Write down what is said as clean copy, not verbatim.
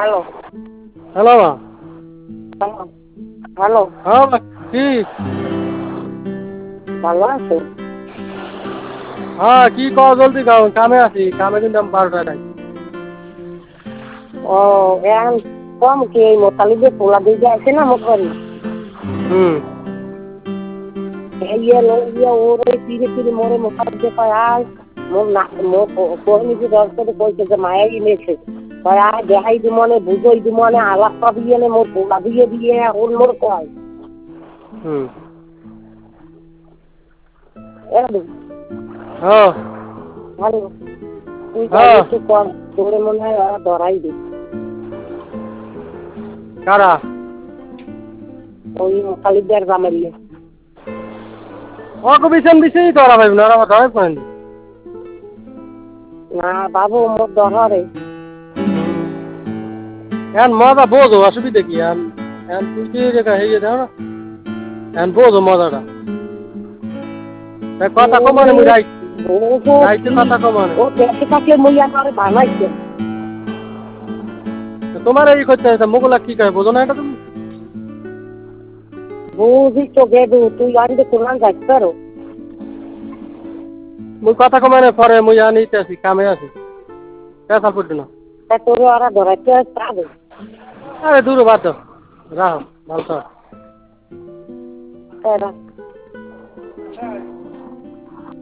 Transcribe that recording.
Hello hello মা। Hello hello হ্যাঁ মা, কি? ভালো আছো? হ্যাঁ, কি কও জলদি কও, কামে আছি, কামে কিন্তু আমি 12টায় যাই। ও এখন কম কি এই মোতালিবে পোলা দিয়ে আছে না মোট বাড়ি হুম। ইয়ে ওর ওই ফিরে ফিরে মোরে মোতালিবে কয় আয় মোর না কোহনিকে দশ করে কইছে যে মায়াই নেছে কয় আয় দেখাই দি মনে বুঝাই দি মনে আলাপ পাবি এনে মোর পোলা দিয়ে ওর মোর কয় হুম। একদম হ্যাঁ। ভালো তুই যাই হ্যাঁ। একটু কর তোরে মনে হয় ওরা ধরাই দি কারা? ওই মোতালিবের জামাইলে ওকে বিছান দিছেই তো ওরা ভাইব না, ওরা আমার ধরে পড়েন। না বাবু মোর ধরে এখন মজা বোঝো, অসুবিধা কি? এখন তুই কি রেখা হয়ে যাও না, এখন বোঝো মজাটা। কথা কমানে মুই রাইতে কথা কমানে। ও দেখে থাকলে মুই আমার বানাইছে তোমার এই করতে হয়েছে, মোগলা কি কয় বোঝো না এটা তুমি? বুঝি তো গেদু তুই আনতে কোরআন যাইতে পারো মুই কথা কমানে পরে মুই আনিতে আছি, কামে আছি, পেশা পড়ছি না। তা তোরে ওরা ধরাইতে পারবে আরে দূর বাদ দাও, রাহো ভালো থাকো। তারা